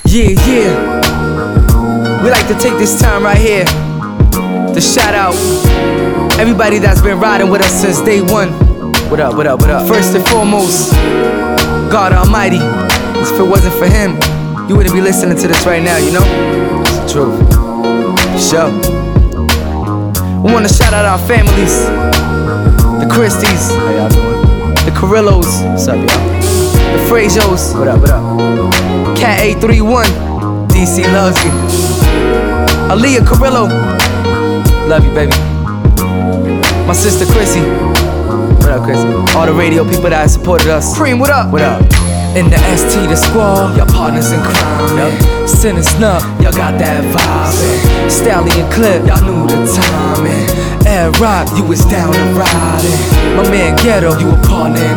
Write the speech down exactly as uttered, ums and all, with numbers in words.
Yeah, yeah. We like to take this time right here to shout out everybody that's been riding with us since day one. What up, what up, what up? First and foremost, God Almighty. If it wasn't for Him, you wouldn't be listening to this right now, you know? It's the truth. Sure. We wanna shout out our families. The Christies. How y'all doing? The Carrillos. What's up, y'all? The Frazios. What up, what up? Cat eight three one. D C loves you. Aaliyah Carrillo. Love you, baby. My sister Chrissy. What up, Chrissy? All the radio people that supported us. Cream, what up? What up? In the S T, the squad, y'all partners in crime. Yep. Sin and Snuff, y'all got that vibe. Stallion Clip, y'all knew the timing. Air Rock, you was down and riding. My man Ghetto, you a partner in